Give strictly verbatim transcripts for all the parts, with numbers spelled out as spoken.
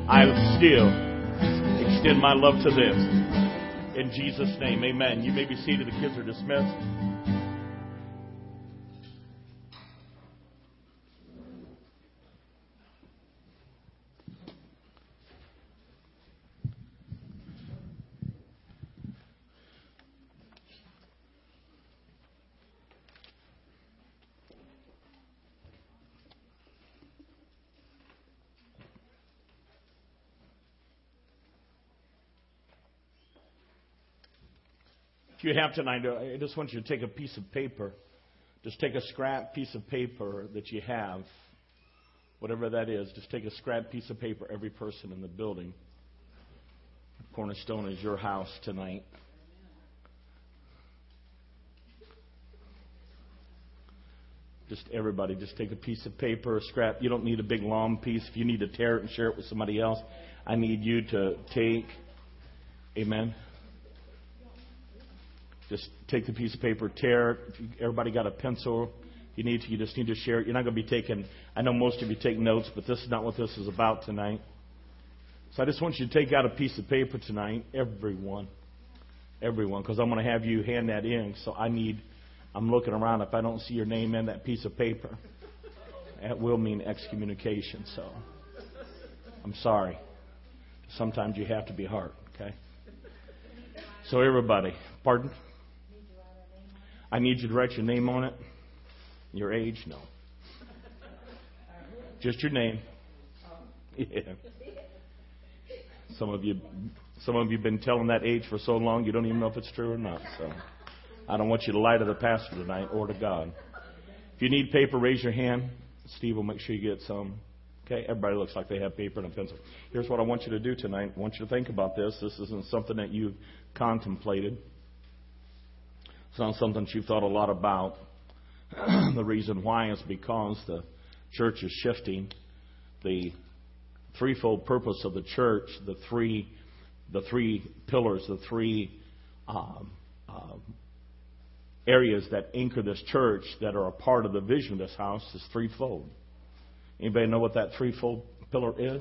I still extend my love to them. In Jesus' name, amen. You may be seated. The kids are dismissed. If you have tonight, I just want you to take a piece of paper. Just take a scrap piece of paper that you have, whatever that is. Just take a scrap piece of paper, every person in the building. Cornerstone is your house tonight. Just everybody, just take a piece of paper, a scrap. You don't need a big long piece. If you need to tear it and share it with somebody else, I need you to take, amen. Just take the piece of paper, tear it. If you, everybody got a pencil, you need to. You just need to share it. You're not going to be taking. I know most of you take notes, but this is not what this is about tonight. So I just want you to take out a piece of paper tonight, everyone, everyone, because I'm going to have you hand that in. So I need. I'm looking around. If I don't see your name in that piece of paper, that will mean excommunication. So I'm sorry. Sometimes you have to be hard. Okay. So everybody, pardon. I need you to write your name on it. Your age? No. Just your name. Yeah. Some of you some of you have been telling that age for so long you don't even know if it's true or not. So I don't want you to lie to the pastor tonight or to God. If you need paper, raise your hand. Steve will make sure you get some. Okay, everybody looks like they have paper and a pencil. Here's what I want you to do tonight. I want you to think about this. This isn't something that you've contemplated. It's not something that you've thought a lot about. The reason why is because the church is shifting. The threefold purpose of the church, the three, the three pillars, the three um, um, areas that anchor this church that are a part of the vision of this house is threefold. Anybody know what that threefold pillar is?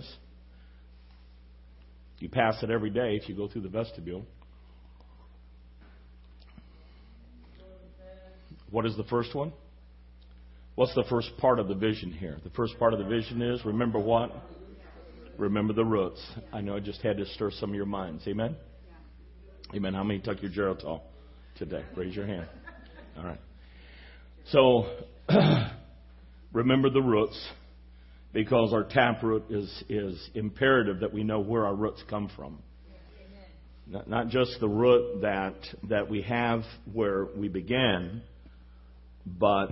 You pass it every day if you go through the vestibule. What is the first one? What's the first part of the vision here? The first part of the vision is, remember what? Remember the roots. I know I just had to stir some of your minds. Amen? Amen. How many took your Geritol today? Raise your hand. All right. So, remember the roots, because our taproot is, is imperative that we know where our roots come from. Not, not just the root that that we have where we began, but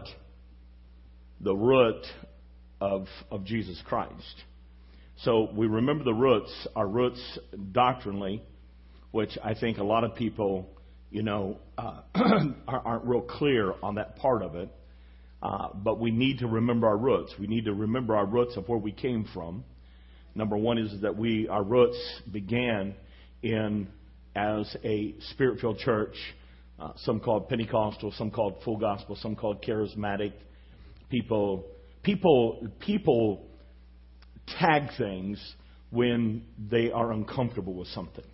the root of of Jesus Christ. So we remember the roots, our roots doctrinally, which I think a lot of people, you know, uh, aren't real clear on that part of it. Uh, but we need to remember our roots. We need to remember our roots of where we came from. Number one is that we our roots began in as a spirit-filled church. Uh, some called Pentecostal, some called full gospel, some called charismatic. People, people, people tag things when they are uncomfortable with something.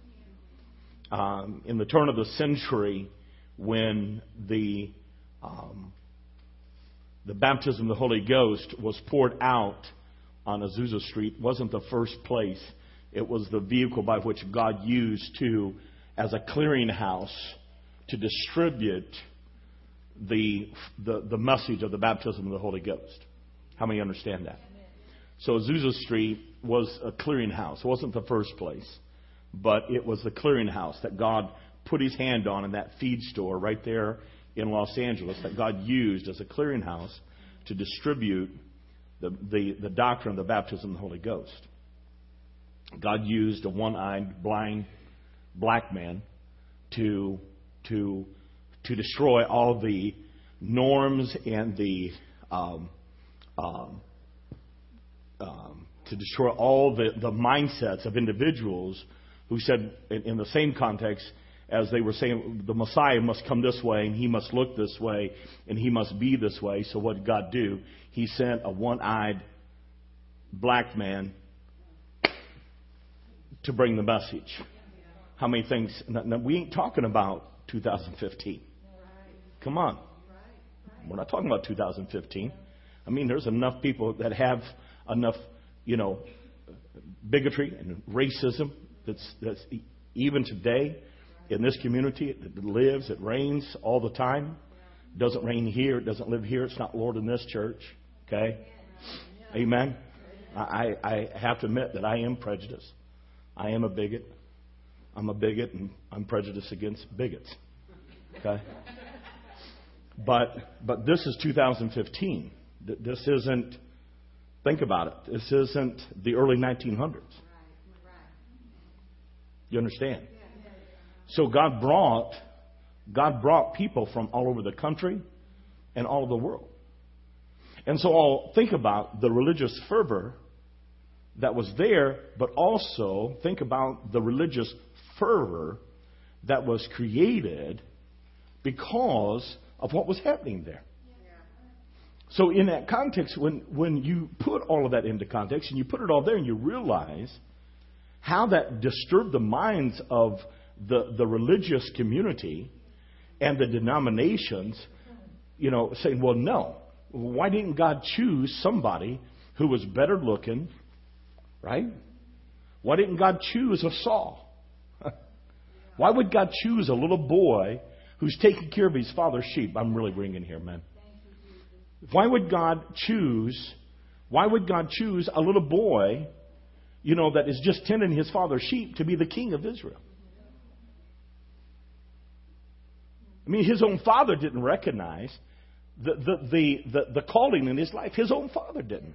Um, in the turn of the century, when the um, the baptism of the Holy Ghost was poured out on Azusa Street, wasn't the first place. It was the vehicle by which God used to, as a clearinghouse, to distribute the, the the message of the baptism of the Holy Ghost. How many understand that? So Azusa Street was a clearinghouse. It wasn't the first place, but it was the clearinghouse that God put His hand on in that feed store right there in Los Angeles, that God used as a clearinghouse to distribute the, the, the doctrine of the baptism of the Holy Ghost. God used a one-eyed, blind, black man to to to destroy all the norms and the um, um, um, to destroy all the, the mindsets of individuals who said, in, in the same context as they were saying, the Messiah must come this way, and He must look this way, and He must be this way. So what did God do? He sent a one-eyed black man to bring the message. How many things? Now, we ain't talking about two thousand fifteen. Come on. We're not talking about two thousand fifteen. I mean, there's enough people that have enough, you know, bigotry and racism that's, that's even today in this community. It lives, it reigns all the time. It doesn't reign here. It doesn't live here. It's not Lord in this church. Okay? Amen. I, I have to admit that I am prejudiced. I am a bigot. I'm a bigot, and I'm prejudiced against bigots. Okay? But but this is two thousand fifteen. This isn't, think about it, this isn't the early nineteen hundreds. You understand? So God brought, God brought people from all over the country and all over the world. And so I'll think about the religious fervor that was there, but also think about the religious fervor that was created because of what was happening there. So in that context, when, when you put all of that into context and you put it all there and you realize how that disturbed the minds of the, the religious community and the denominations, you know, saying, well, no, why didn't God choose somebody who was better looking, right? Why didn't God choose a Saul? Why would God choose a little boy who's taking care of his father's sheep? I'm really ringing here, man. Why would God choose, why would God choose a little boy, you know, that is just tending his father's sheep to be the king of Israel? I mean, his own father didn't recognize the, the, the, the, the calling in his life. His own father didn't.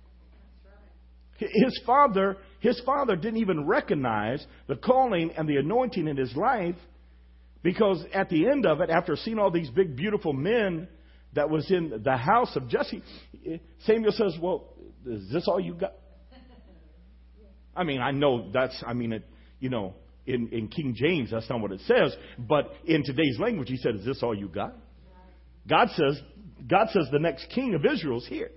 His father, his father didn't even recognize the calling and the anointing in his life, because at the end of it, after seeing all these big, beautiful men that was in the house of Jesse, Samuel says, well, is this all you got? I mean, I know that's, I mean, it, you know, in, in King James, that's not what it says. But in today's language, he said, is this all you got? God says, God says the next king of Israel is here.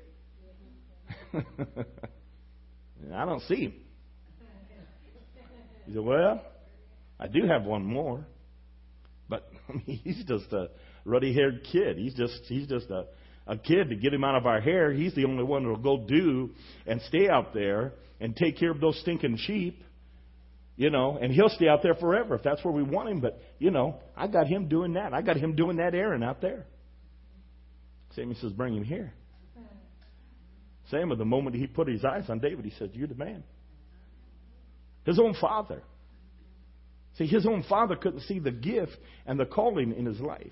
I don't see him. He said, well, I do have one more. But I mean, he's just a ruddy-haired kid. He's just he's just a, a kid. To get him out of our hair, he's the only one that will go do and stay out there and take care of those stinking sheep. You know, and he'll stay out there forever if that's where we want him. But, you know, I got him doing that. I got him doing that errand out there. Samuel says, bring him here. Samuel, the moment he put his eyes on David, he said, you're the man. His own father. See, his own father couldn't see the gift and the calling in his life.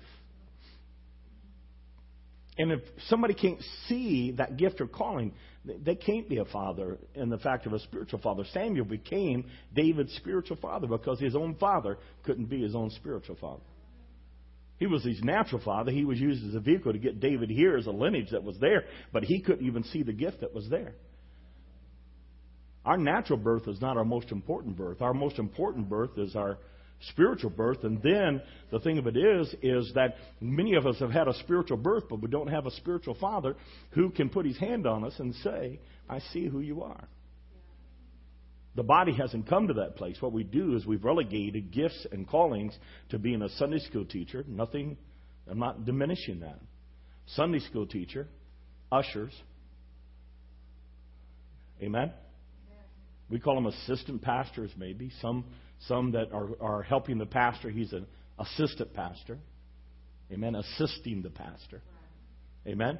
And if somebody can't see that gift or calling, they can't be a father in the fact of a spiritual father. Samuel became David's spiritual father because his own father couldn't be his own spiritual father. He was his natural father. He was used as a vehicle to get David here as a lineage that was there, but he couldn't even see the gift that was there. Our natural birth is not our most important birth. Our most important birth is our spiritual birth. And then the thing of it is, is that many of us have had a spiritual birth, but we don't have a spiritual father who can put his hand on us and say, I see who you are. The body hasn't come to that place. What we do is we've relegated gifts and callings to being a Sunday school teacher. Nothing, I'm not diminishing that. Sunday school teacher, ushers. Amen? We call them assistant pastors maybe. Some some that are, are helping the pastor. He's an assistant pastor. Amen? Assisting the pastor. Amen?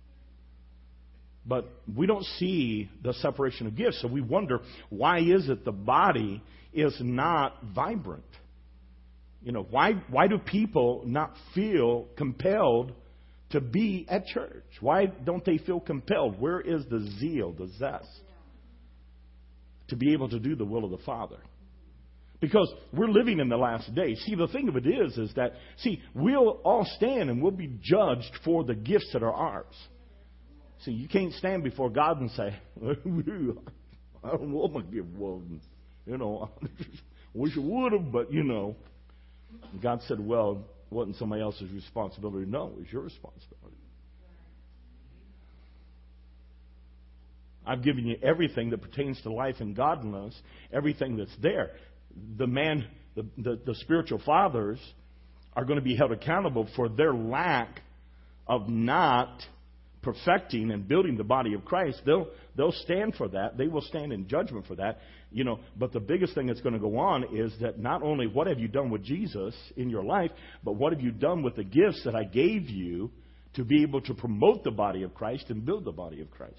But we don't see the separation of gifts. So we wonder, why is it the body is not vibrant? You know, why why do people not feel compelled to be at church? Why don't they feel compelled? Where is the zeal, the zest to be able to do the will of the Father? Because we're living in the last days. See, the thing of it is, is that, see, we'll all stand and we'll be judged for the gifts that are ours. See, you can't stand before God and say, I don't know my gift was. You know, wish I would have, but, you know. And God said, well, it wasn't somebody else's responsibility. No, it was your responsibility. I've given you everything that pertains to life and godliness, everything that's there. The man, the, the, the spiritual fathers are going to be held accountable for their lack of not perfecting and building the body of Christ. They'll they'll stand for that. They will stand in judgment for that. You know, but the biggest thing that's going to go on is that not only what have you done with Jesus in your life, but what have you done with the gifts that I gave you to be able to promote the body of Christ and build the body of Christ.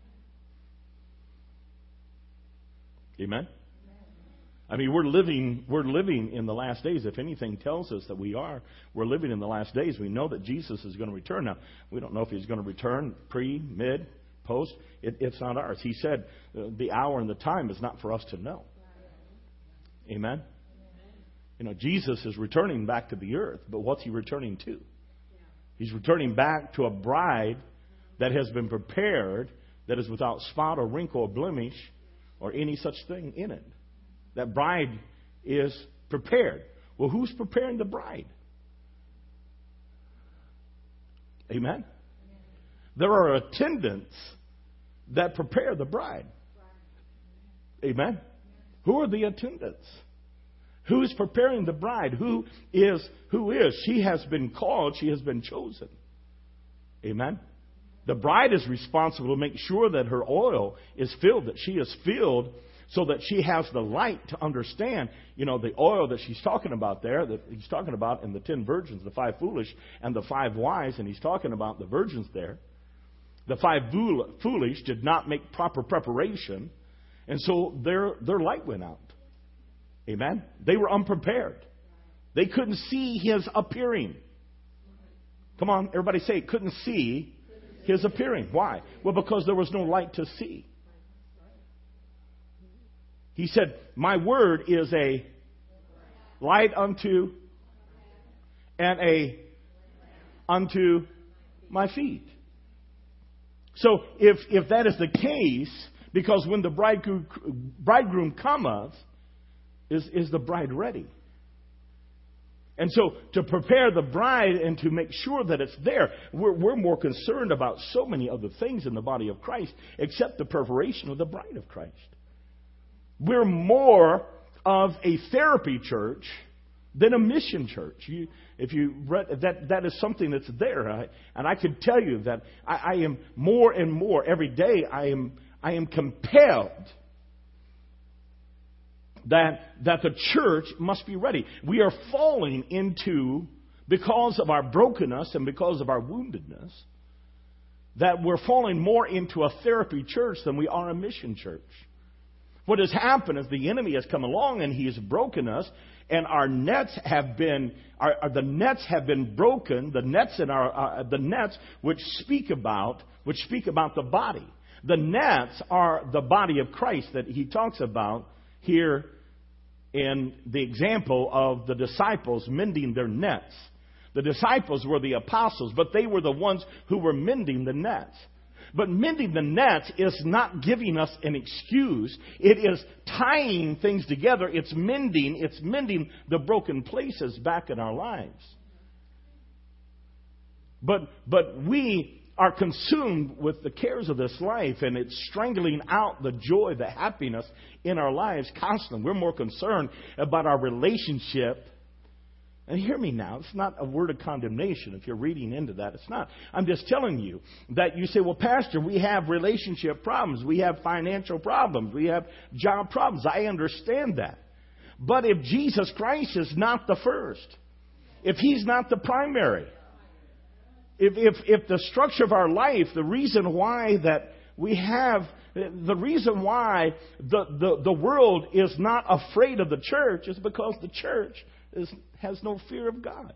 Amen? I mean, we're living we're living in the last days. If anything tells us that we are, we're living in the last days. We know that Jesus is going to return. Now, we don't know if he's going to return pre, mid, post. It, it's not ours. He said uh, the hour and the time is not for us to know. Amen? You know, Jesus is returning back to the earth, but what's he returning to? He's returning back to a bride that has been prepared, that is without spot or wrinkle or blemish or any such thing in it. That bride is prepared. Well, who's preparing the bride? Amen? There are attendants that prepare the bride. Amen? Who are the attendants? Who's preparing the bride? Who is? Who is? She has been called. She has been chosen. Amen? The bride is responsible to make sure that her oil is filled, that she is filled so that she has the light to understand, you know, the oil that she's talking about there, that he's talking about in the ten virgins, the five foolish and the five wise, and he's talking about the virgins there. The five foolish did not make proper preparation, and so their their light went out. Amen? They were unprepared. They couldn't see his appearing. Come on, everybody say it. Couldn't see his appearing. Why? Well, because there was no light to see. He said, my word is a light unto and a unto my feet. So if, if that is the case, because when the bridegroom, bridegroom cometh, is, is the bride ready? And so to prepare the bride and to make sure that it's there, we're, we're more concerned about so many other things in the body of Christ except the preparation of the bride of Christ. We're more of a therapy church than a mission church. You, if you read that, that is something that's there, right? And I can tell you that I, I am more and more every day. I am I am compelled that that the church must be ready. We are falling into, because of our brokenness and because of our woundedness, that we're falling more into a therapy church than we are a mission church. What has happened is the enemy has come along and he has broken us, and our nets have been, our, our, the nets have been broken. The nets in our, uh, the nets which speak about, which speak about the body. The nets are the body of Christ that he talks about here in the example of the disciples mending their nets. The disciples were the apostles, but they were the ones who were mending the nets. But mending the nets is not giving us an excuse. It is tying things together. It's mending. It's mending the broken places back in our lives. But but we are consumed with the cares of this life, and it's strangling out the joy, the happiness in our lives constantly. We're more concerned about our relationship. And hear me now, it's not a word of condemnation if you're reading into that. It's not. I'm just telling you that you say, well, Pastor, we have relationship problems. We have financial problems. We have job problems. I understand that. But if Jesus Christ is not the first, if he's not the primary, if, if, if the structure of our life, the reason why that we have, the reason why the, the, the world is not afraid of the church is because the church is, has no fear of God.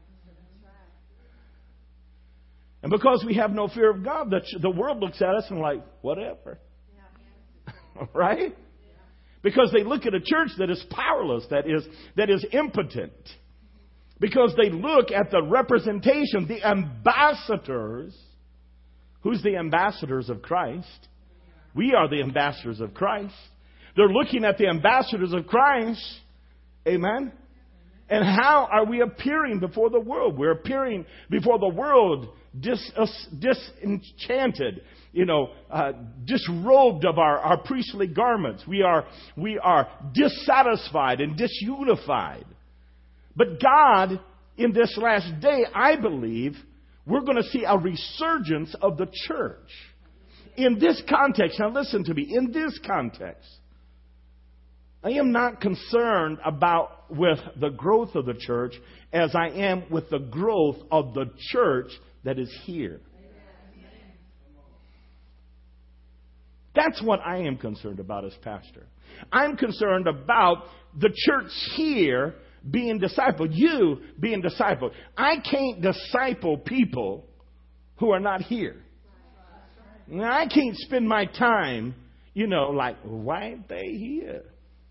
And because we have no fear of God, the, the world looks at us and like, whatever. Right? Because they look at a church that is powerless, that is, that is impotent. Because they look at the representation, the ambassadors. Who's the ambassadors of Christ? We are the ambassadors of Christ. They're looking at the ambassadors of Christ. Amen? And how are we appearing before the world? We're appearing before the world dis, uh, disenchanted, you know, uh, disrobed of our, our priestly garments. We are, we are dissatisfied and disunified. But God, in this last day, I believe, we're going to see a resurgence of the church. In this context, now listen to me, in this context, I am not concerned about with the growth of the church as I am with the growth of the church that is here. That's what I am concerned about as pastor. I'm concerned about the church here being discipled, you being discipled. I can't disciple people who are not here. Now, I can't spend my time, you know, like, why aren't they here?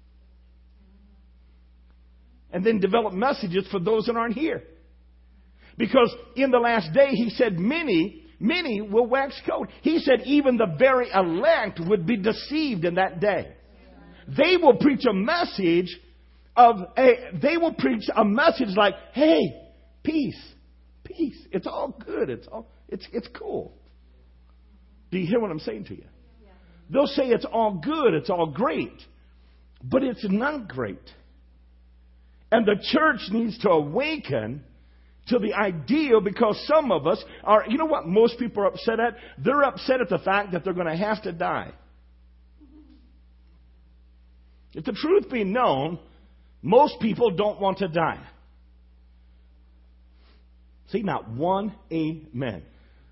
And then develop messages for those that aren't here. Because in the last day, he said, many, many will wax cold. He said even the very elect would be deceived in that day. They will preach a message of a, they will preach a message like, hey, peace, peace. It's all good. It's all, it's, it's cool. Do you hear what I'm saying to you? They'll say it's all good. It's all great. But it's not great. And the church needs to awaken to the ideal, because some of us are, you know what most people are upset at? They're upset at the fact that they're going to have to die. If the truth be known, most people don't want to die. See, not one amen.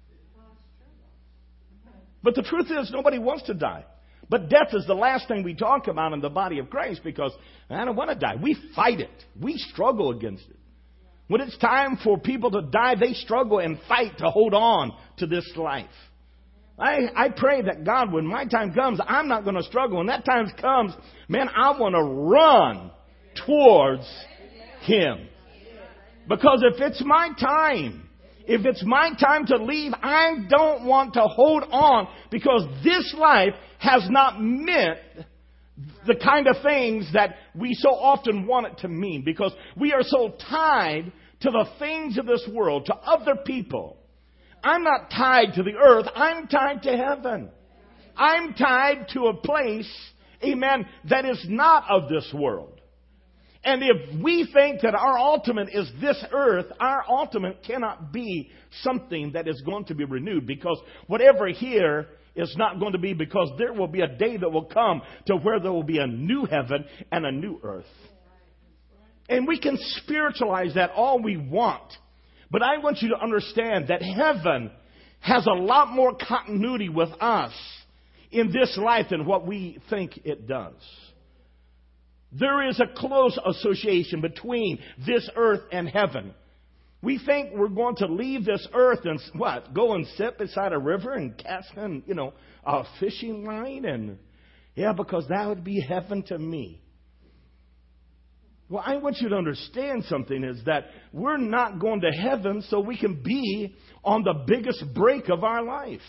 But the truth is, nobody wants to die. But death is the last thing we talk about in the body of Christ, because I don't want to die. We fight it. We struggle against it. When it's time for people to die, they struggle and fight to hold on to this life. I, I pray that God, when my time comes, I'm not going to struggle. When that time comes, man, I want to run towards Him. Because if it's my time, if it's my time to leave, I don't want to hold on, because this life has not meant the kind of things that we so often want it to mean, because we are so tied to the things of this world, to other people. I'm not tied to the earth. I'm tied to heaven. I'm tied to a place, amen, that is not of this world. And if we think that our ultimate is this earth, our ultimate cannot be something that is going to be renewed, because whatever here is not going to be, because there will be a day that will come to where there will be a new heaven and a new earth. And we can spiritualize that all we want. But I want you to understand that heaven has a lot more continuity with us in this life than what we think it does. There is a close association between this earth and heaven. We think we're going to leave this earth and what? Go and sit beside a river and cast in, you know, a fishing line, and yeah, because that would be heaven to me. Well, I want you to understand something, is that we're not going to heaven so we can be on the biggest break of our life.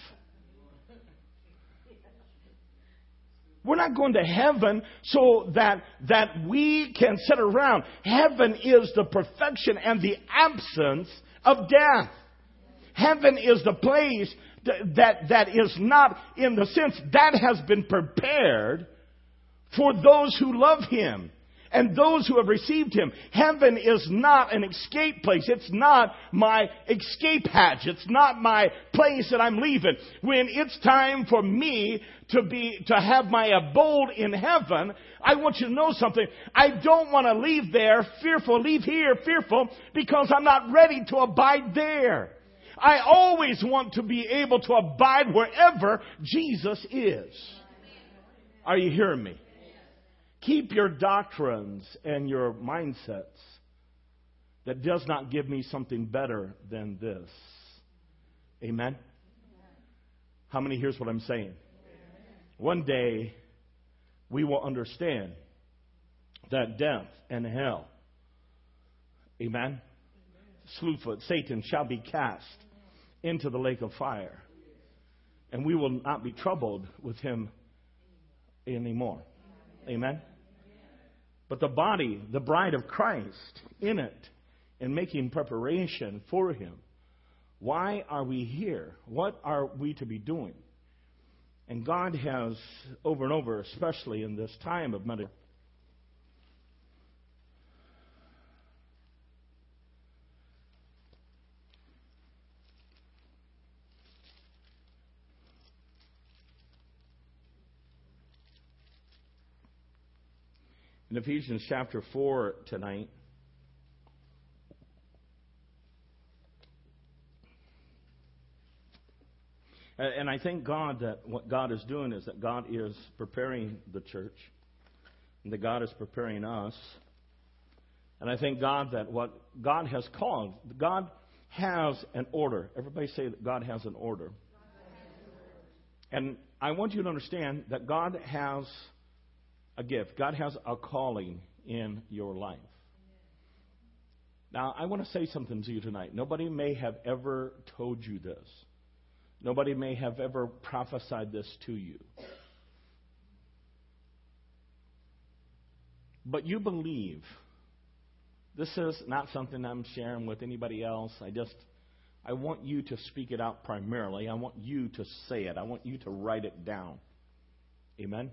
We're not going to heaven so that, that we can sit around. Heaven is the perfection and the absence of death. Heaven is the place that, that, that is not, in the sense, that has been prepared for those who love Him and those who have received Him. Heaven is not an escape place. It's not my escape hatch. It's not my place that I'm leaving. When it's time for me to be, to have my abode in heaven, I want you to know something. I don't want to leave there fearful, leave here fearful, because I'm not ready to abide there. I always want to be able to abide wherever Jesus is. Are you hearing me? Keep your doctrines and your mindsets that does not give me something better than this. Amen? How many hears what I'm saying? One day, we will understand that death and hell, amen, Slewfoot, Satan, shall be cast into the lake of fire. And we will not be troubled with him anymore. Amen? but the body, the bride of Christ, in it, and making preparation for Him. Why are we here? What are we to be doing? And God has, over and over, especially in this time of meditation, in Ephesians chapter four tonight, and I thank God that what God is doing is that God is preparing the church, and that God is preparing us. And I thank God that what God has called, God has an order. Everybody say that God has an order. And I want you to understand that God has a gift. God has a calling in your life. Now, I want to say something to you tonight. Nobody may have ever told you this. Nobody may have ever prophesied this to you. But you believe. This is not something I'm sharing with anybody else. I just, I want you to speak it out primarily. I want you to say it. I want you to write it down. Amen?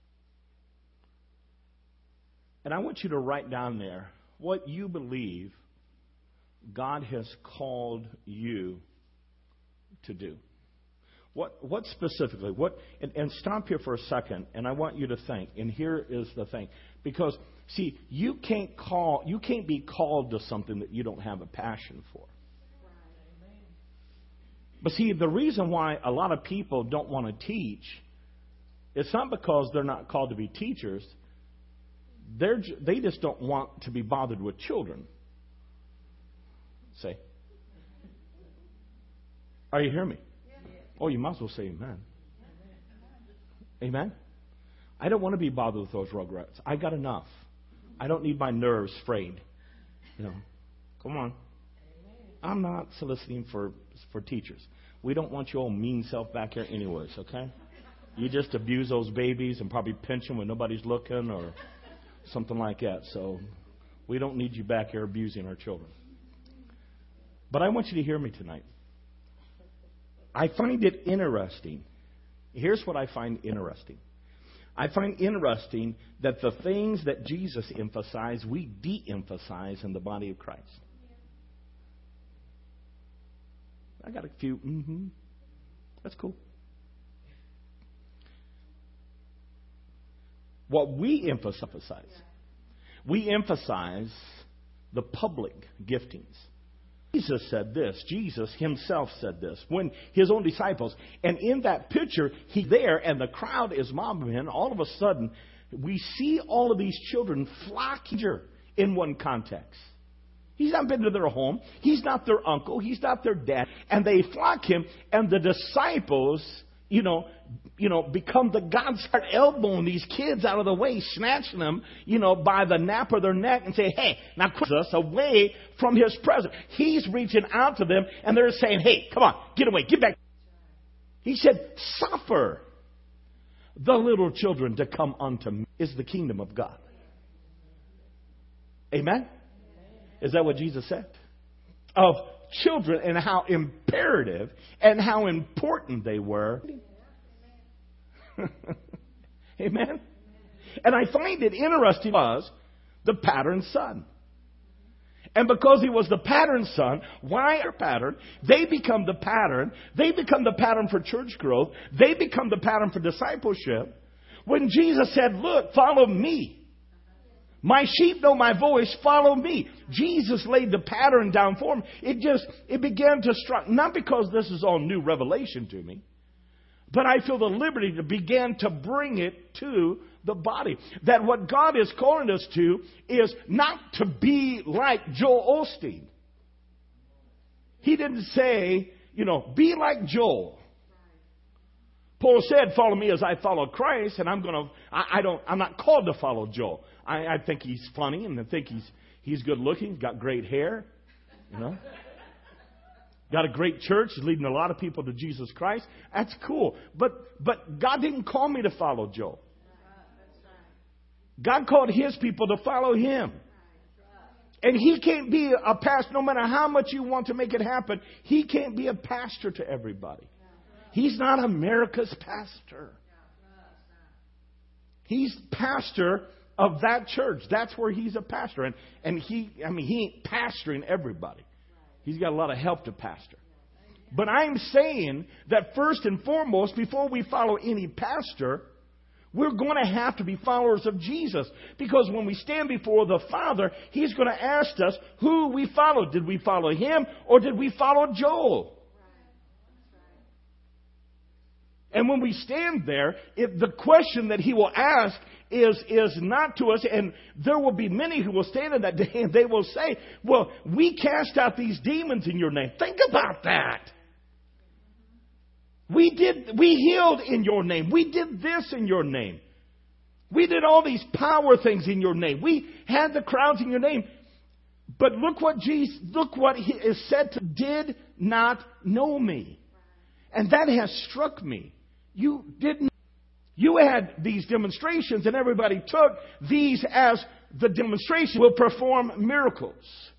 And I want you to write down there what you believe God has called you to do. What what specifically? What and, and stop here for a second, and I want you to think. And here is the thing. Because, see, you can't call you can't be called to something that you don't have a passion for. But see, the reason why a lot of people don't want to teach, it's not because they're not called to be teachers. They're, they just don't want to be bothered with children. Say. Are you hearing me? Oh, you might as well say amen. Amen? I don't want to be bothered with those rugrats. I got enough. I don't need my nerves frayed. You know, come on. I'm not soliciting for, for teachers. We don't want your old mean self back here anyways, okay? You just abuse those babies and probably pinch them when nobody's looking or something like that. So we don't need you back here abusing our children. But I want you to hear me tonight. I find it interesting. Here's what I find interesting. I find interesting that the things that Jesus emphasized, we de-emphasize in the body of Christ. I got a few, mm-hmm. That's cool. What we emphasize, we emphasize the public giftings. Jesus said this. Jesus himself said this when his own disciples. And in that picture, he's there and the crowd is mobbing him. All of a sudden, we see all of these children flocking in one context. He's not been to their home. He's not their uncle. He's not their dad. And they flock him. And the disciples, you know, you know, become the gods, start elbowing these kids out of the way, snatching them, you know, by the nape of their neck and say, hey, now push us away from his presence. He's reaching out to them and they're saying, hey, come on, get away, get back. He said, suffer the little children to come unto me is the kingdom of God. Amen? Is that what Jesus said? Of children and how imperative and how important they were. Amen? And I find it interesting was the pattern son. And because he was the pattern son, why are pattern? They become the pattern. They become the pattern for church growth. They become the pattern for discipleship. When Jesus said, look, follow me. My sheep know my voice, follow me. Jesus laid the pattern down for them. It just, it began to strike, not because this is all new revelation to me, but I feel the liberty to begin to bring it to the body. That what God is calling us to is not to be like Joel Osteen. He didn't say, you know, be like Joel. Paul said, follow me as I follow Christ, and I'm going to, I, I don't, I'm not called to follow Joel. I, I think he's funny, and I think he's, he's good looking, got great hair, you know. Got a great church, leading a lot of people to Jesus Christ. That's cool. But, but God didn't call me to follow Joel. God called His people to follow Him. And He can't be a pastor, no matter how much you want to make it happen. He can't be a pastor to everybody. He's not America's pastor. He's pastor of that church. That's where He's a pastor. And, and he, I mean, He ain't pastoring everybody. He's got a lot of help to pastor. But I'm saying that first and foremost, before we follow any pastor, we're going to have to be followers of Jesus. Because when we stand before the Father, He's going to ask us who we followed. Did we follow Him or did we follow Joel? And when we stand there, if the question that He will ask is, is not to us, and there will be many who will stand in that day and they will say, well, we cast out these demons in your name. Think about that. We did, we healed in your name. We did this in your name. We did all these power things in your name. We had the crowds in your name. But look what Jesus, look what He is said to, did not know me. And that has struck me. You didn't. You had these demonstrations and everybody took these as the demonstration will perform miracles.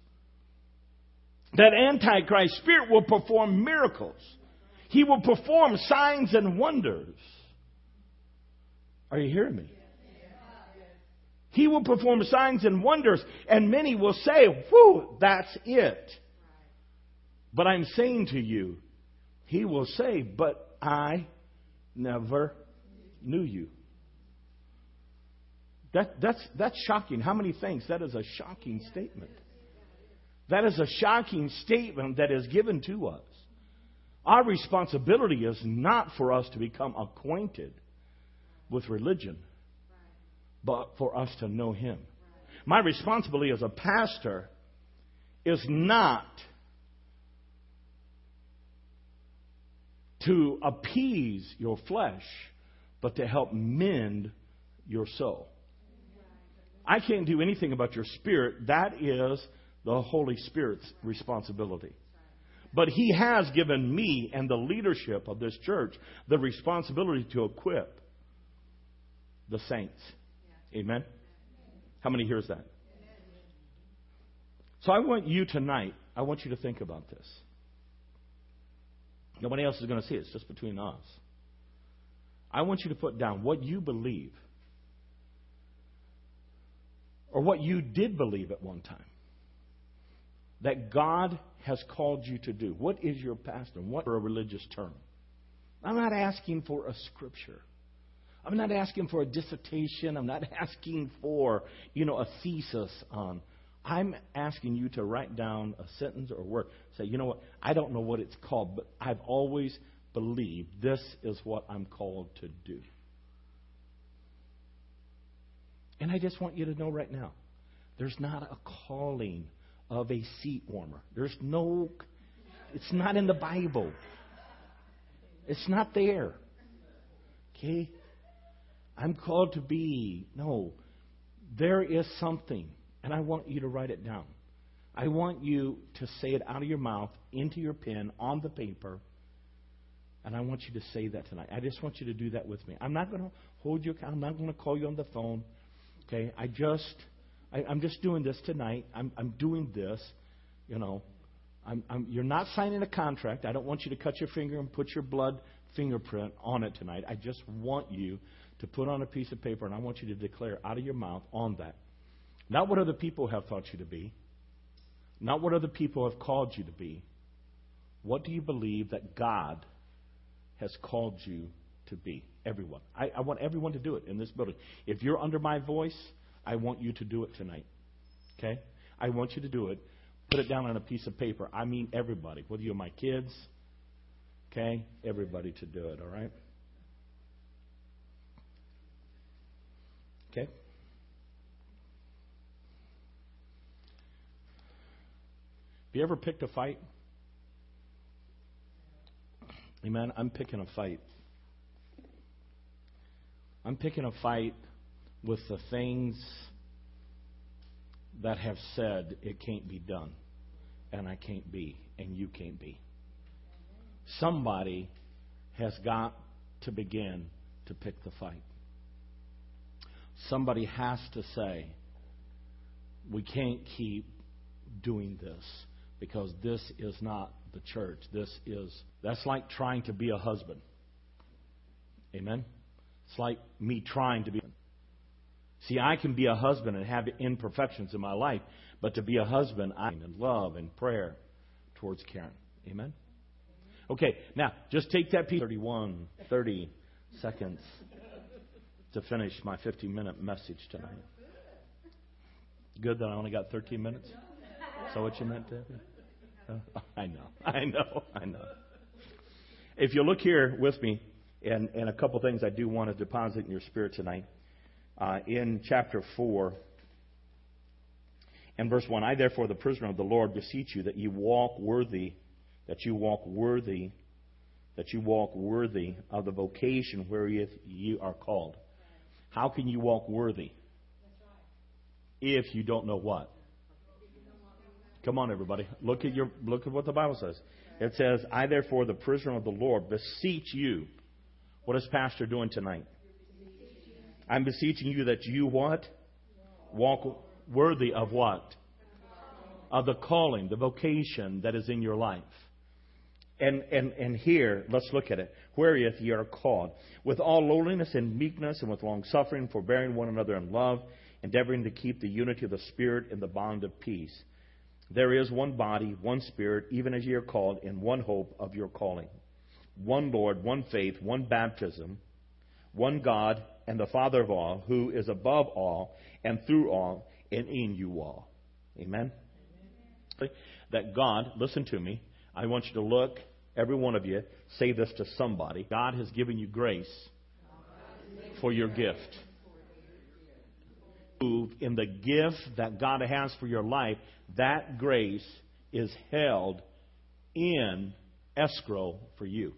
That Antichrist spirit will perform miracles. He will perform signs and wonders. Are you hearing me? He will perform signs and wonders. And many will say, whew, that's it. But I'm saying to you, He will say, but I never knew you. That, that's, that's shocking. How many things? That is a shocking statement. That is a shocking statement that is given to us. Our responsibility is not for us to become acquainted with religion, but for us to know Him. My responsibility as a pastor is not to appease your flesh, but to help mend your soul. I can't do anything about your spirit. That is the Holy Spirit's responsibility. But He has given me and the leadership of this church the responsibility to equip the saints. Amen? How many hears that? So I want you tonight, I want you to think about this. Nobody else is going to see it. It's just between us. I want you to put down what you believe or what you did believe at one time that God has called you to do. What is your pastor? What are a religious term? I'm not asking for a scripture. I'm not asking for a dissertation. I'm not asking for, you know, a thesis on. I'm asking you to write down a sentence or a word. Say, you know what? I don't know what it's called, but I've always believed this is what I'm called to do. And I just want you to know right now, there's not a calling of a seat warmer. There's no, it's not in the Bible. It's not there. Okay? I'm called to be. No. There is something. And I want you to write it down. I want you to say it out of your mouth, into your pen, on the paper. And I want you to say that tonight. I just want you to do that with me. I'm not going to hold you account. I'm not going to call you on the phone. Okay? I just, I, I'm just doing this tonight. I'm, I'm doing this. You know, I'm, I'm, you're not signing a contract. I don't want you to cut your finger and put your blood fingerprint on it tonight. I just want you to put on a piece of paper, and I want you to declare out of your mouth on that. Not what other people have thought you to be. Not what other people have called you to be. What do you believe that God has called you to be? Everyone. I, I want everyone to do it in this building. If you're under my voice, I want you to do it tonight. Okay? I want you to do it. Put it down on a piece of paper. I mean everybody. Whether you're my kids. Okay? Everybody to do it. All right? Okay? Have you ever picked a fight? Amen. I'm picking a fight. I'm picking a fight with the things that have said it can't be done, and I can't be, and you can't be. Somebody has got to begin to pick the fight. somebody has to say, we can't keep doing this because this is not the church. This is, that's like trying to be a husband. Amen? It's like me trying to be. See, I can be a husband and have imperfections in my life, but to be a husband, I in love and prayer towards Karen. Amen? Okay, now, just take that piece, thirty-one, thirty seconds to finish my fifty-minute message tonight. Good that I only got thirteen minutes? Is that what you meant, Debbie? Uh, I know, I know, I know. If you look here with me, and, and a couple things I do want to deposit in your spirit tonight. Uh, in chapter four and verse one, I therefore, the prisoner of the Lord, beseech you that you walk worthy, that you walk worthy, that you walk worthy of the vocation wherewith you are called. How can you walk worthy if you don't know what? Come on, everybody. Look at your look at what the Bible says. It says, I therefore, the prisoner of the Lord, beseech you. What is Pastor doing tonight? I'm beseeching you that you what? Walk worthy of what? Of the calling, the vocation that is in your life. And and and here, let's look at it. Wherewith ye are called, with all lowliness and meekness, and with long suffering, forbearing one another in love, endeavoring to keep the unity of the Spirit in the bond of peace. There is one body, one Spirit, even as ye are called, in one hope of your calling. One Lord, one faith, one baptism, one God, and the Father of all, who is above all, and through all, and in you all. Amen? Amen. That God, listen to me, I want you to look, every one of you, say this to somebody. God has given you grace for your gift. In the gift that God has for your life, that grace is held in escrow for you.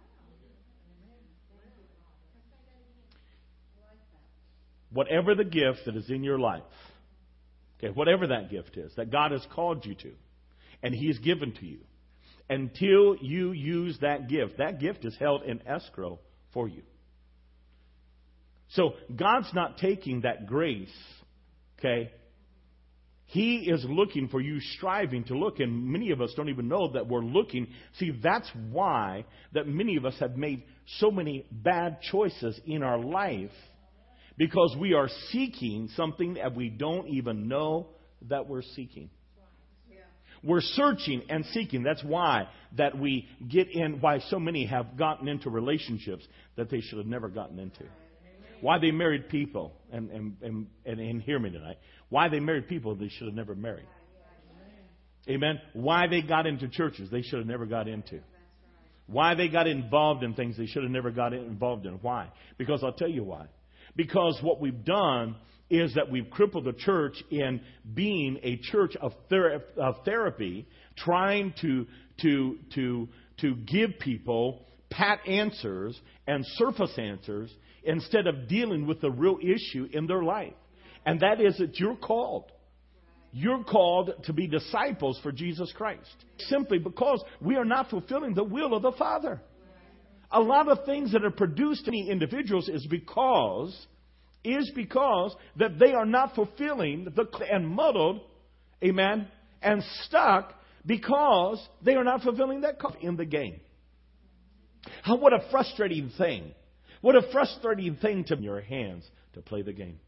Whatever the gift that is in your life, okay, whatever that gift is, that God has called you to, and He's given to you, until you use that gift, that gift is held in escrow for you. So God's not taking that grace, okay? He is looking for you, striving to look, and many of us don't even know that we're looking. See, that's why that many of us have made so many bad choices in our life, because we are seeking something that we don't even know that we're seeking. We're searching and seeking. That's why that we get in, why so many have gotten into relationships that they should have never gotten into. Why they married people, and, and, and, and, and hear me tonight, why they married people they should have never married. Amen. Why they got into churches they should have never got into. Why they got involved in things they should have never got involved in. Why? Because I'll tell you why. Because what we've done is that we've crippled the church in being a church of, ther- of therapy, trying to, to, to, to give people pat answers and surface answers instead of dealing with the real issue in their life. And that is that you're called. You're called to be disciples for Jesus Christ. Simply because we are not fulfilling the will of the Father. A lot of things that are produced in individuals is because, is because that they are not fulfilling the, and muddled, amen, and stuck because they are not fulfilling that call in the game. How, what a frustrating thing. What a frustrating thing to your hands to play the game.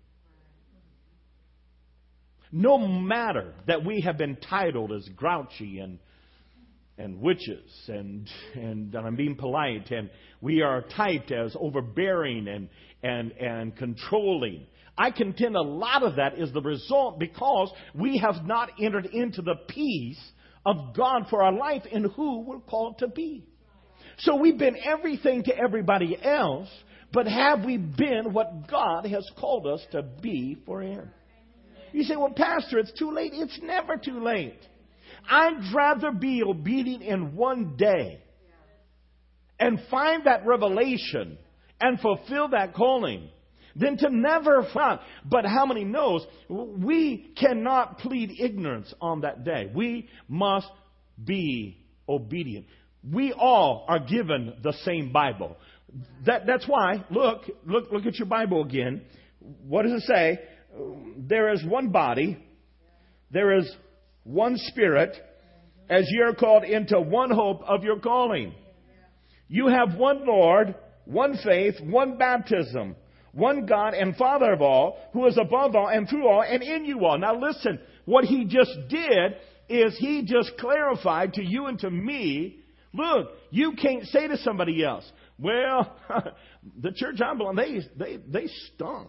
No matter that we have been titled as grouchy and and witches, and, and and I'm being polite, and we are typed as overbearing and and and controlling. I contend a lot of that is the result because we have not entered into the peace of God for our life in who we're called to be. So we've been everything to everybody else, but have we been what God has called us to be for Him? You say, well, Pastor, it's too late. It's never too late. I'd rather be obedient in one day and find that revelation and fulfill that calling than to never find. But how many knows we cannot plead ignorance on that day. We must be obedient. We all are given the same Bible. That, that's why, look, look, look at your Bible again. what does it say? There is one body, there is one Spirit, as ye are called into one hope of your calling. You have one Lord, one faith, one baptism, one God and Father of all, who is above all and through all and in you all. Now listen, what he just did is he just clarified to you and to me, look, you can't say to somebody else, well, the church I belong, they, they, they stunk.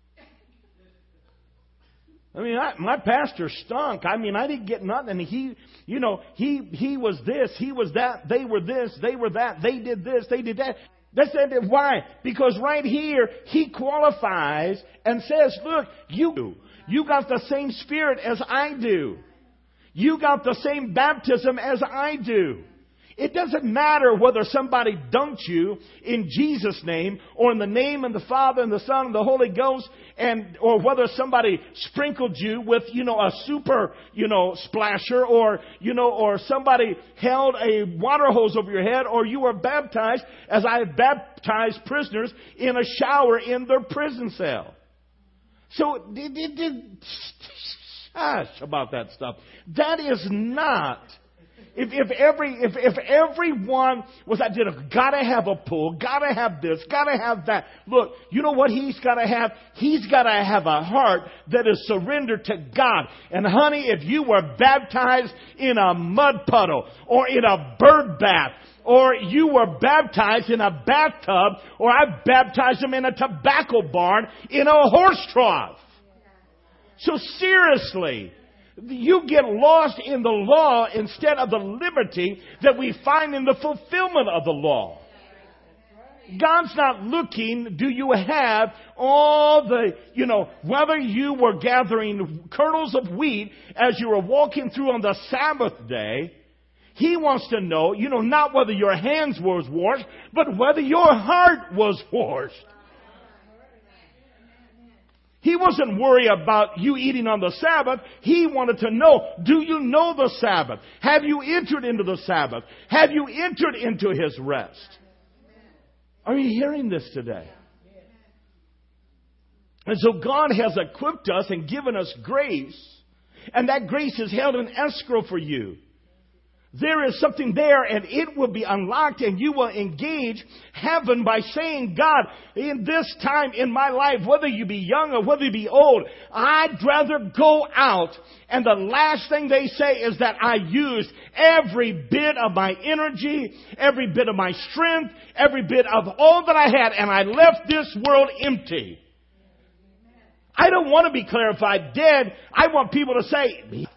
I mean, I, my pastor stunk. I mean, I didn't get nothing. He, you know, he, he was this, he was that, they were this, they were that, they did this, they did that. That's it. Why? Because right here, he qualifies and says, look, you, you got the same Spirit as I do. You got the same baptism as I do. It doesn't matter whether somebody dunked you in Jesus' name or in the name of the Father and the Son and the Holy Ghost, and or whether somebody sprinkled you with, you know, a super, you know, splasher, or, you know, or somebody held a water hose over your head, or you were baptized as I have baptized prisoners in a shower in their prison cell. So, it, it, it, hush about that stuff. That is not... If, if every, if, if everyone was, I did, gotta have a pool, gotta have this, gotta have that. Look, you know what he's gotta have? He's gotta have a heart that is surrendered to God. And honey, if you were baptized in a mud puddle, or in a bird bath, or you were baptized in a bathtub, or I baptized them in a tobacco barn, in a horse trough. So seriously, you get lost in the law instead of the liberty that we find in the fulfillment of the law. God's not looking, do you have all the, you know, whether you were gathering kernels of wheat as you were walking through on the Sabbath day. He wants to know, you know, not whether your hands were washed, but whether your heart was washed. He wasn't worried about you eating on the Sabbath. He wanted to know, do you know the Sabbath? Have you entered into the Sabbath? Have you entered into His rest? Are you hearing this today? And so God has equipped us and given us grace. And that grace is held in escrow for you. There is something there, and it will be unlocked, and you will engage heaven by saying, God, in this time in my life, whether you be young or whether you be old, I'd rather go out. And the last thing they say is that I used every bit of my energy, every bit of my strength, every bit of all that I had, and I left this world empty. I don't want to be clarified dead. I want people to say,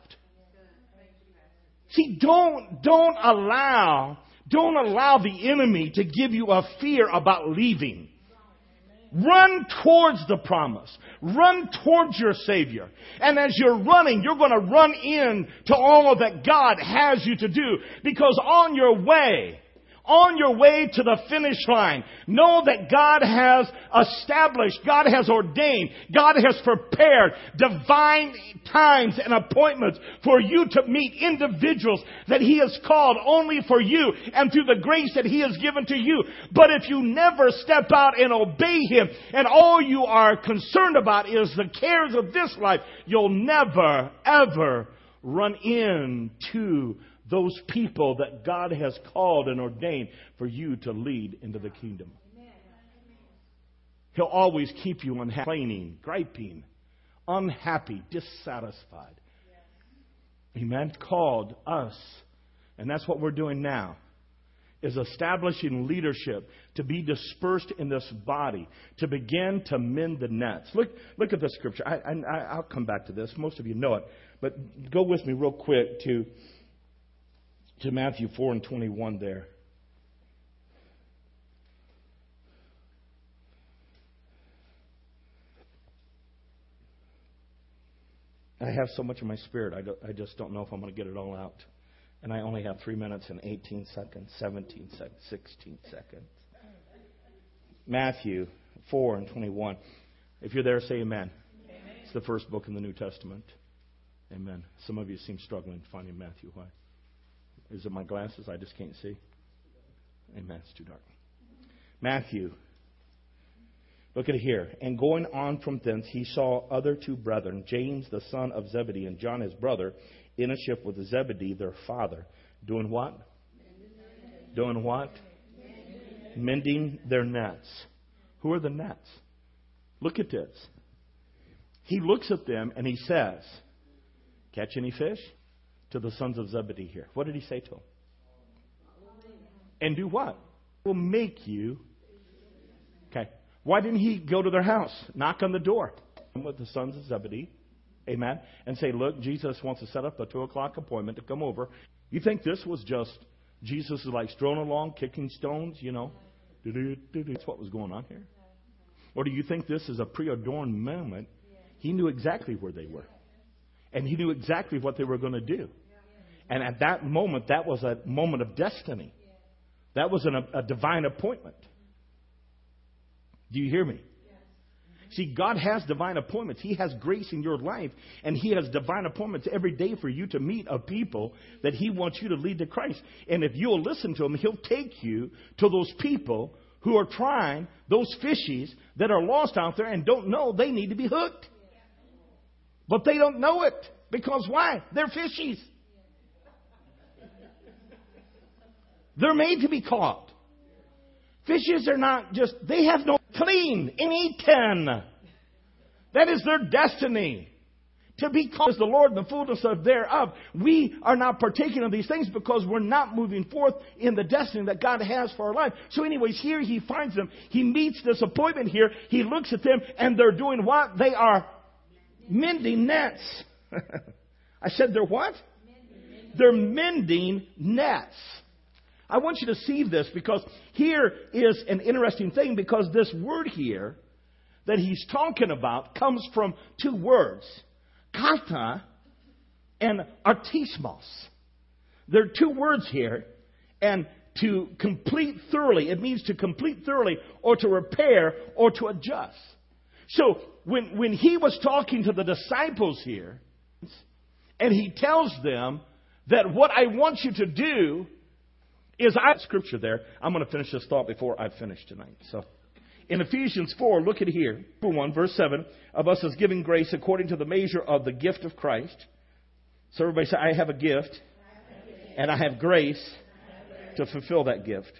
see, don't, don't allow, don't allow the enemy to give you a fear about leaving. Run towards the promise. Run towards your Savior. And as you're running, you're going to run in to all that God has you to do. Because on your way, on your way to the finish line, know that God has established, God has ordained, God has prepared divine times and appointments for you to meet individuals that He has called only for you and through the grace that He has given to you. But if you never step out and obey Him, and all you are concerned about is the cares of this life, you'll never, ever run into those people that God has called and ordained for you to lead into the kingdom. He'll always keep you unhappy, complaining, griping, unhappy, dissatisfied. Amen. Called us, and that's what we're doing now, is establishing leadership to be dispersed in this body, to begin to mend the nets. Look, look at the scripture. I, I, I'll come back to this. Most of you know it, but go with me real quick to to Matthew four and twenty-one there. I have so much in my spirit, I, don't, I just don't know if I'm going to get it all out. And I only have three minutes and eighteen seconds, seventeen seconds, sixteen seconds. Matthew four and twenty-one. If you're there, say amen. Amen. It's the first book in the New Testament. Amen. Some of you seem struggling finding Matthew. Why? Is it my glasses? I just can't see. Amen. It's too dark. Matthew. Look at it here. And going on from thence, he saw other two brethren, James the son of Zebedee and John his brother, in a ship with Zebedee their father. Doing what? Doing what? Mending their nets. Who are the nets? Look at this. He looks at them and he says, catch any fish? To the sons of Zebedee here. What did he say to them? And do what? Will make you. Okay. Why didn't he go to their house? Knock on the door with the sons of Zebedee. Amen. And say, look, Jesus wants to set up a two o'clock appointment to come over. You think this was just Jesus is like strolling along, kicking stones, you know? That's what was going on here. Or do you think this is a preordained moment? He knew exactly where they were. And he knew exactly what they were going to do. And at that moment, that was a moment of destiny. That was an, a, a divine appointment. Do you hear me? See, God has divine appointments. He has grace in your life, and He has divine appointments every day for you to meet a people that He wants you to lead to Christ. And if you'll listen to Him, He'll take you to those people who are trying, those fishies that are lost out there and don't know they need to be hooked. But they don't know it. Because why? They're fishies. They're made to be caught. Fishes are not just, they have no clean and eaten. That is their destiny. To be called as the Lord and the fullness of thereof. We are not partaking of these things because we're not moving forth in the destiny that God has for our life. So anyways, here he finds them. He meets this appointment here. He looks at them and they're doing what? They are mending nets. I said they're what? They're mending nets. I want you to see this because here is an interesting thing because this word here that he's talking about comes from two words, kata and artismos. There are two words here, and to complete thoroughly, it means to complete thoroughly or to repair or to adjust. So when, when he was talking to the disciples here, and he tells them that what I want you to do is I have scripture there. I'm going to finish this thought before I finish tonight. So, in Ephesians four, look at here. one, verse seven. Of us is giving grace according to the measure of the gift of Christ. So everybody say, I have a gift. And I have grace to fulfill that gift.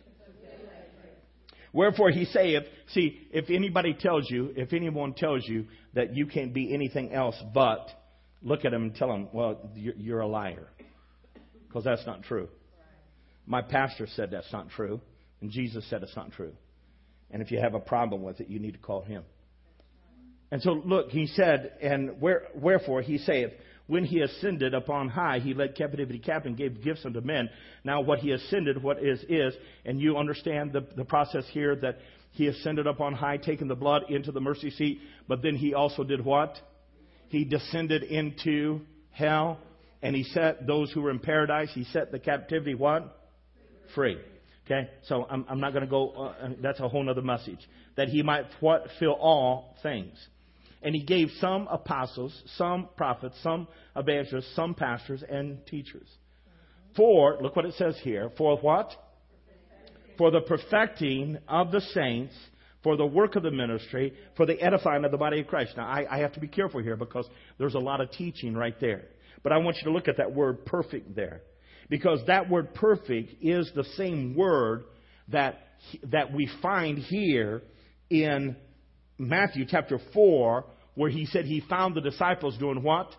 Wherefore he saith, see, if anybody tells you, if anyone tells you that you can't be anything else but, look at him and tell him, well, you're a liar. Because that's not true. My pastor said that's not true. And Jesus said it's not true. And if you have a problem with it, you need to call him. And so, look, he said, and where, wherefore he saith, when he ascended upon high, he led captivity captive and gave gifts unto men. Now what he ascended, what is, is, and you understand the, the process here that he ascended up on high, taking the blood into the mercy seat. But then he also did what? He descended into hell. And he set those who were in paradise, he set the captivity what? Free. Okay, so I'm, I'm not going to go, uh, that's a whole other message. That he might what? Fill all things. And he gave some apostles, some prophets, some evangelists, some pastors and teachers. For, look what it says here, for what? For the perfecting of the saints, for the work of the ministry, for the edifying of the body of Christ. Now, I, I have to be careful here because there's a lot of teaching right there. But I want you to look at that word perfect there. Because that word perfect is the same word that, that we find here in Matthew chapter four, where he said he found the disciples doing what?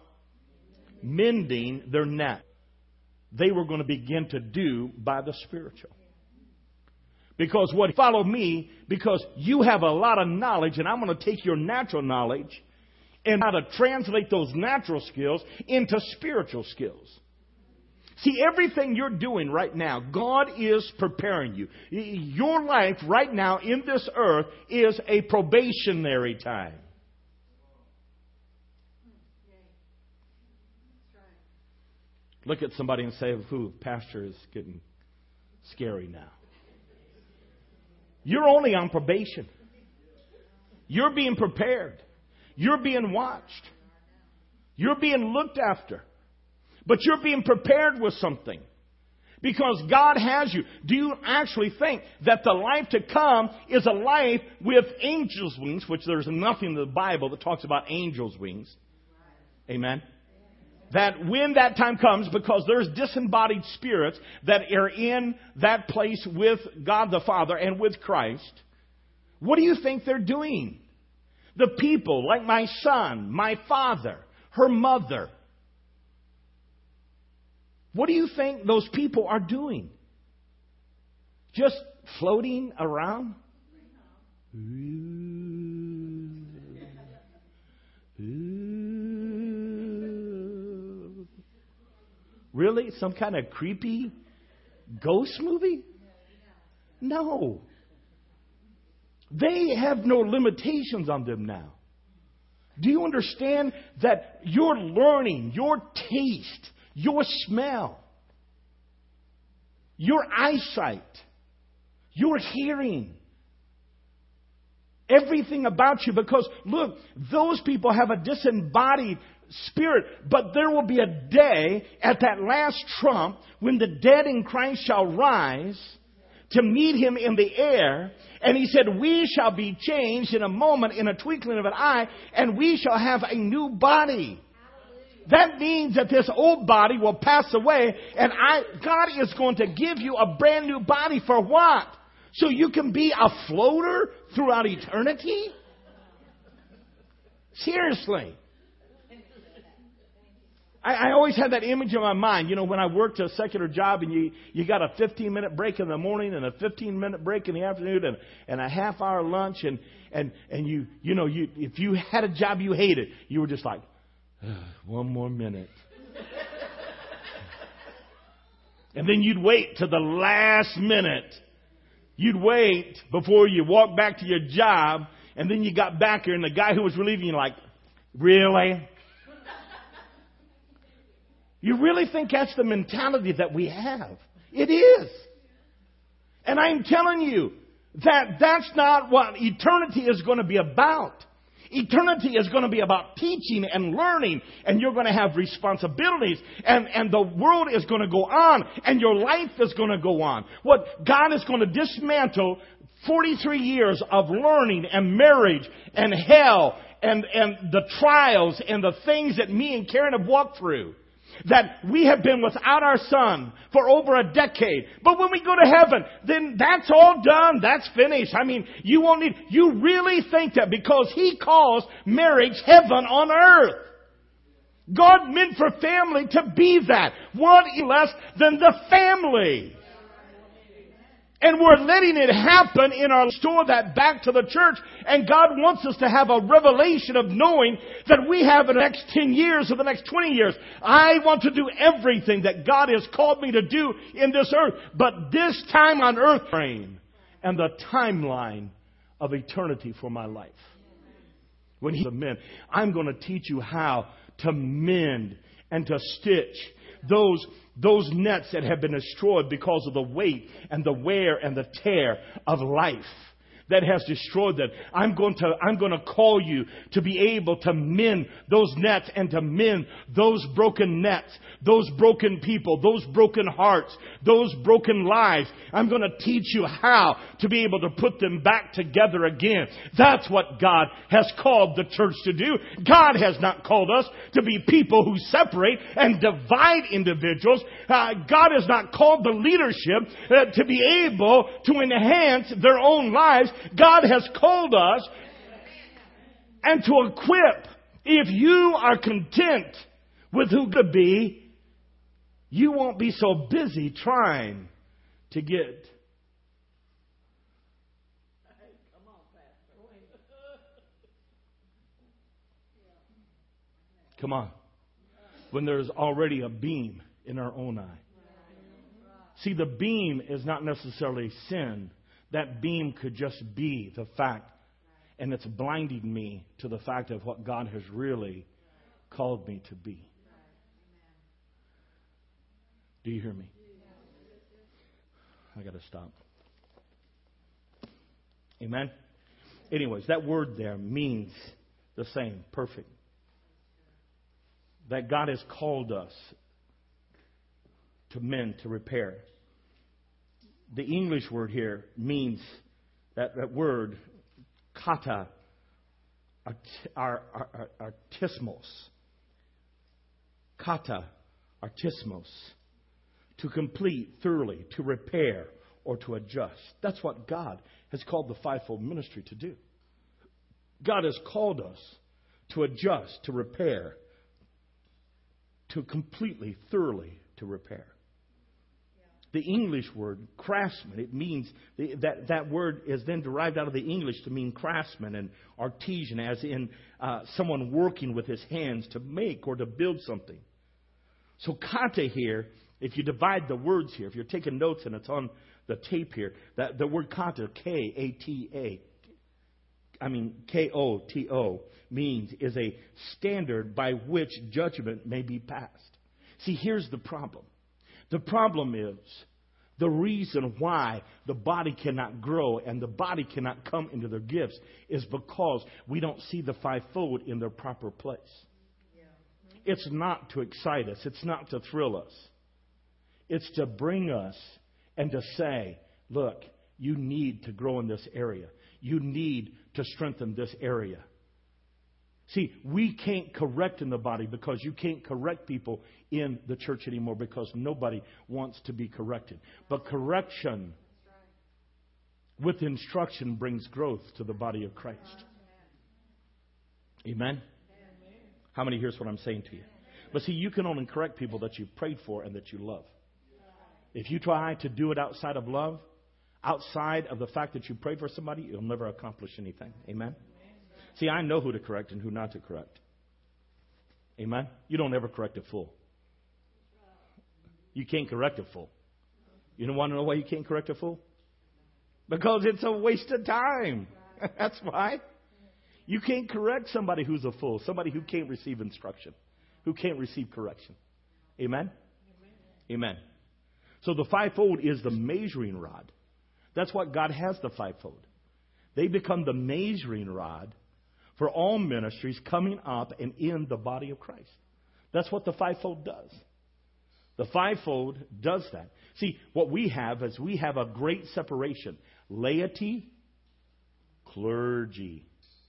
Mending their net. They were going to begin to do by the spiritual. Because what follow me, because you have a lot of knowledge, and I'm going to take your natural knowledge and how to translate those natural skills into spiritual skills. See, everything you're doing right now, God is preparing you. Your life right now in this earth is a probationary time. Look at somebody and say, "Who, Pastor is getting scary now." You're only on probation. You're being prepared. You're being watched. You're being looked after. But you're being prepared with something. Because God has you. Do you actually think that the life to come is a life with angels' wings, which there's nothing in the Bible that talks about angels' wings? Amen? That when that time comes, because there's disembodied spirits that are in that place with God the Father and with Christ, what do you think they're doing? The people, like my son, my father, her mother, what do you think those people are doing? Just floating around? Ooh. Ooh. Really? Some kind of creepy ghost movie? No. They have no limitations on them now. Do you understand that your learning, your taste, your smell, your eyesight, your hearing, everything about you, because look, those people have a disembodied spirit, but there will be a day at that last trump when the dead in Christ shall rise to meet Him in the air. And He said, we shall be changed in a moment, in a twinkling of an eye, and we shall have a new body. That means that this old body will pass away, and I, God is going to give you a brand new body for what? So you can be a floater throughout eternity? Seriously. I, I always had that image in my mind. You know, when I worked a secular job and you, you got a fifteen minute break in the morning and a fifteen minute break in the afternoon and, and a half hour lunch, and, and, and you, you know, you, if you had a job you hated, you were just like, one more minute. And then you'd wait to the last minute. You'd wait before you walked back to your job, and then you got back here, and the guy who was relieving you like, really? You really think that's the mentality that we have? It is. And I'm telling you that that's not what eternity is going to be about. Eternity is going to be about teaching and learning, and you're going to have responsibilities, and, and the world is going to go on, and your life is going to go on. What God is going to dismantle forty-three years of learning and marriage and hell and, and the trials and the things that me and Karen have walked through. That we have been without our son for over a decade. But when we go to heaven, then that's all done. That's finished. I mean, you won't need, you really think that because He calls marriage heaven on earth. God meant for family to be that. What less than the family? And we're letting it happen in our store that back to the church. And God wants us to have a revelation of knowing that we have in the next ten years or the next twenty years. I want to do everything that God has called me to do in this earth. But this time on earth frame and the timeline of eternity for my life. When He's a man, I'm going to teach you how to mend and to stitch those Those nets that have been destroyed because of the weight and the wear and the tear of life that has destroyed them. I'm going to, I'm going to call you to be able to mend those nets and to mend those broken nets, those broken people, those broken hearts, those broken lives. I'm going to teach you how to be able to put them back together again. That's what God has called the church to do. God has not called us to be people who separate and divide individuals. Uh, God has not called the leadership uh, to be able to enhance their own lives. God has called us and to equip. If you are content with who to be, you won't be so busy trying to get. Come on. When there's already a beam in our own eye. See, the beam is not necessarily sin. That beam could just be the fact, and it's blinding me to the fact of what God has really called me to be. Do you hear me? I got to stop. Amen? Anyways, that word there means the same, perfect. That God has called us to mend, to repair. The English word here means that, that word, kata, artismos. Kata, artismos. To complete, thoroughly, to repair, or to adjust. That's what God has called the fivefold ministry to do. God has called us to adjust, to repair, to completely, thoroughly, to repair. The English word, craftsman, it means, that, that word is then derived out of the English to mean craftsman and artisan, as in uh, someone working with his hands to make or to build something. So kata here, if you divide the words here, if you're taking notes and it's on the tape here, that the word kata, K A T A, I mean K O T O, means is a standard by which judgment may be passed. See, here's the problem. The problem is the reason why the body cannot grow and the body cannot come into their gifts is because we don't see the fivefold in their proper place. Yeah. It's not to excite us. It's not to thrill us. It's to bring us and to say, look, you need to grow in this area. You need to strengthen this area. See, we can't correct in the body because you can't correct people in the church anymore because nobody wants to be corrected. But correction with instruction brings growth to the body of Christ. Amen? How many hears what I'm saying to you? But see, you can only correct people that you've prayed for and that you love. If you try to do it outside of love, outside of the fact that you prayed for somebody, you'll never accomplish anything. Amen? See, I know who to correct and who not to correct. Amen? You don't ever correct a fool. You can't correct a fool. You don't want to know why you can't correct a fool? Because it's a waste of time. That's why. You can't correct somebody who's a fool, somebody who can't receive instruction, who can't receive correction. Amen? Amen. So the fivefold is the measuring rod. That's what God has the fivefold. They become the measuring rod for all ministries coming up and in the body of Christ. That's what the fivefold does. The fivefold does that. See, what we have is we have a great separation. Laity, clergy.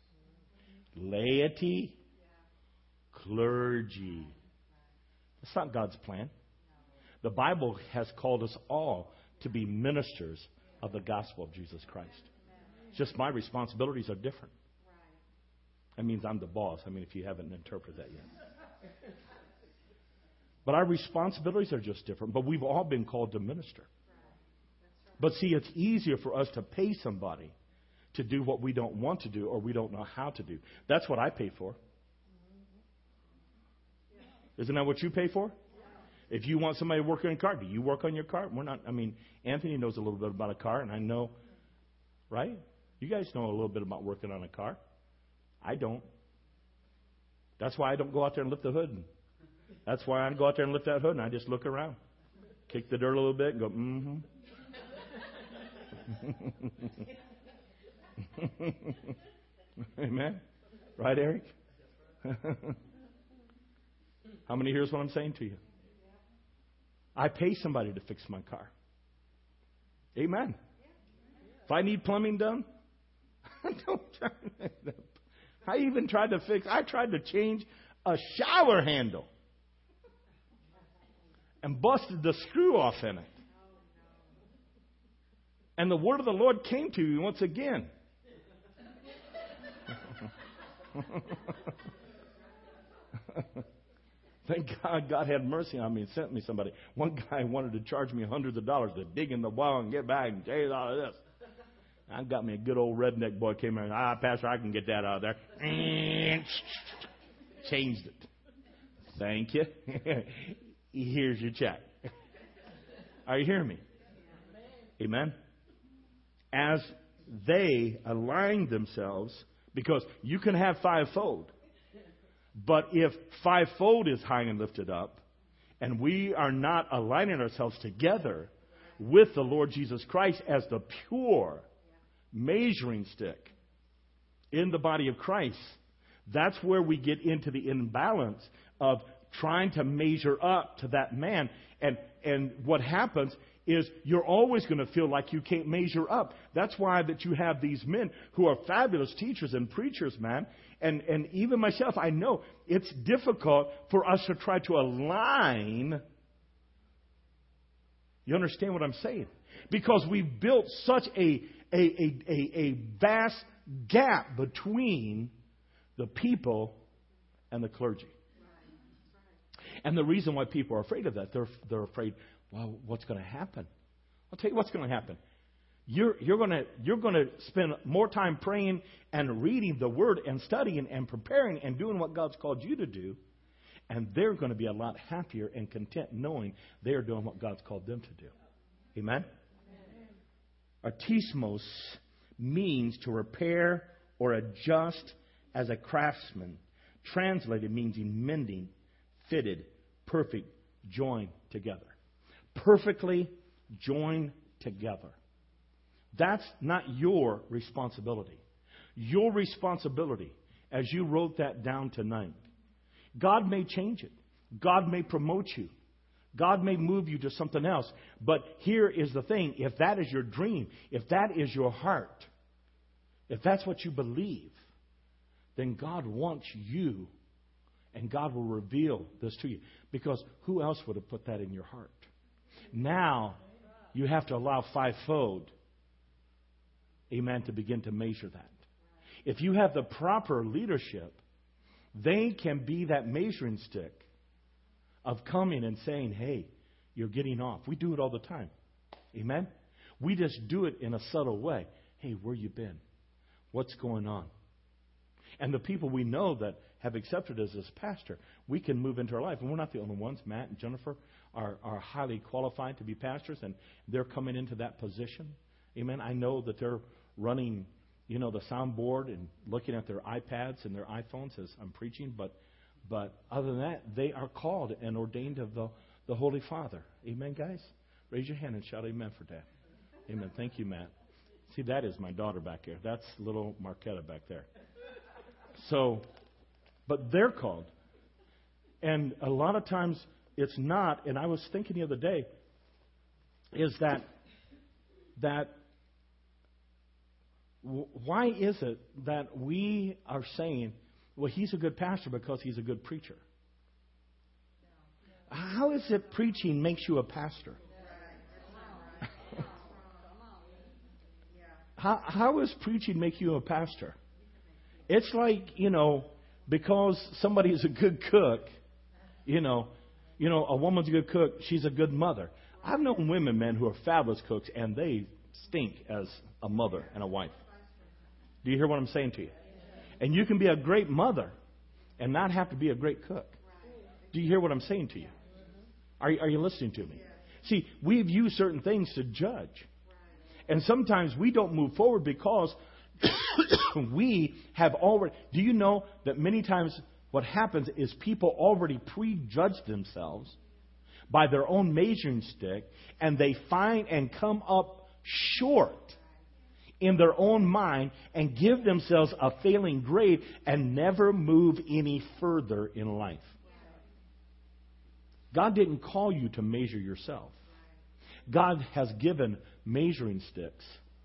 Laity, clergy. That's not God's plan. The Bible has called us all to be ministers of the gospel of Jesus Christ. It's just my responsibilities are different. That means I'm the boss. I mean, if you haven't interpreted that yet. But our responsibilities are just different. But we've all been called to minister. But see, it's easier for us to pay somebody to do what we don't want to do or we don't know how to do. That's what I pay for. Isn't that what you pay for? If you want somebody to work on your car, do you work on your car? We're not. I mean, Anthony knows a little bit about a car, and I know, right? You guys know a little bit about working on a car. I don't. That's why I don't go out there and lift the hood. And that's why I go out there and lift that hood, and I just look around, kick the dirt a little bit, and go, mm-hmm. Amen. Right, Eric? How many hears what I'm saying to you? I pay somebody to fix my car. Amen. If I need plumbing done, I don't try. I even tried to fix, I tried to change a shower handle and busted the screw off in it. And the word of the Lord came to me once again. Thank God God had mercy on me and sent me somebody. One guy wanted to charge me hundreds of dollars to dig in the wall and get back and change all of this. I got me a good old redneck boy came in. Ah, Pastor, I can get that out of there. Changed it. Thank you. Here's your check. Are you hearing me? Amen. As they align themselves, because you can have fivefold. But if fivefold is high and lifted up, and we are not aligning ourselves together with the Lord Jesus Christ as the pure measuring stick in the body of Christ, That's where we get into the imbalance of trying to measure up to that man. And and what happens is you're always going to feel like you can't measure up. That's why that you have these men who are fabulous teachers and preachers, man. And and even myself, I know it's difficult for us to try to align. You understand what I'm saying? Because we've built such a a a, a, a vast gap between the people and the clergy. And the reason why people are afraid of that, they're they're afraid, well, what's going to happen? I'll tell you what's going to happen. You're you're going to you're going to spend more time praying and reading the Word and studying and preparing and doing what God's called you to do, and they're going to be a lot happier and content knowing they're doing what God's called them to do. Amen? Artismos means to repair or adjust as a craftsman. Translated means mending, fitted, perfect, joined together. Perfectly joined together. That's not your responsibility. Your responsibility, as you wrote that down tonight, God may change it. God may promote you. God may move you to something else. But here is the thing. If that is your dream, if that is your heart, if that's what you believe, then God wants you, and God will reveal this to you. Because who else would have put that in your heart? Now, you have to allow fivefold, amen, to begin to measure that. If you have the proper leadership, they can be that measuring stick of coming and saying, hey, you're getting off. We do it all the time. Amen? We just do it in a subtle way. Hey, where you been? What's going on? And the people we know that have accepted us as pastor, we can move into our life. And we're not the only ones. Matt and Jennifer are, are highly qualified to be pastors, and they're coming into that position. Amen? I know that they're running, you know, the soundboard and looking at their iPads and their iPhones as I'm preaching, but but other than that, they are called and ordained of the, the Holy Father. Amen, guys? Raise your hand and shout amen for that. Amen. Thank you, Matt. See, that is my daughter back there. That's little Marquetta back there. So, but they're called. And a lot of times it's not, and I was thinking the other day, is that, that why is it that we are saying, well, he's a good pastor because he's a good preacher? How is it preaching makes you a pastor? how, how is preaching make you a pastor? It's like, you know, because somebody is a good cook, you know, you know, a woman's a good cook, she's a good mother. I've known women, men, who are fabulous cooks, and they stink as a mother and a wife. Do you hear what I'm saying to you? And you can be a great mother and not have to be a great cook. Do you hear what I'm saying to you? Are, are you listening to me? See, we've used certain things to judge. And sometimes we don't move forward because we have already... Do you know that many times what happens is people already prejudge themselves by their own measuring stick, and they find and come up short in their own mind and give themselves a failing grade and never move any further in life. God didn't call you to measure yourself. God has given measuring sticks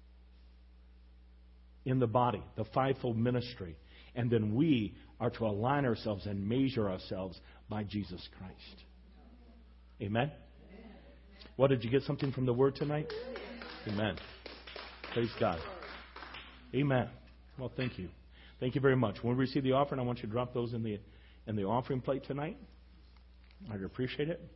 in the body, the fivefold ministry, and then we are to align ourselves and measure ourselves by Jesus Christ. Amen? What, did you get something from the Word tonight? Amen. Praise God. Amen. Well, thank you. Thank you very much. When we receive the offering, I want you to drop those in the in the offering plate tonight. I'd appreciate it.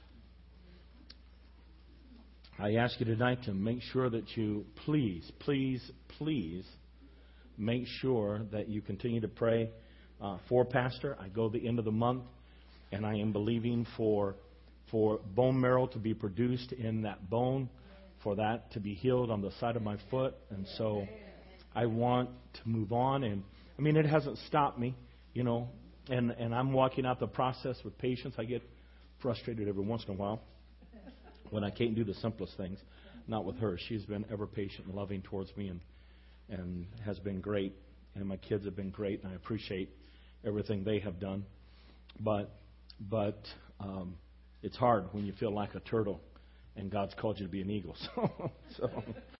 I ask you tonight to make sure that you please, please, please make sure that you continue to pray uh, for Pastor. I go the end of the month, and I am believing for for bone marrow to be produced in that bone, for that to be healed on the side of my foot. And so I want to move on. And I mean, it hasn't stopped me, you know, and, and I'm walking out the process with patience. I get frustrated every once in a while when I can't do the simplest things. Not with her. She's been ever patient and loving towards me, and, and has been great. And my kids have been great, and I appreciate everything they have done. But but um, it's hard when you feel like a turtle and God's called you to be an eagle. So, so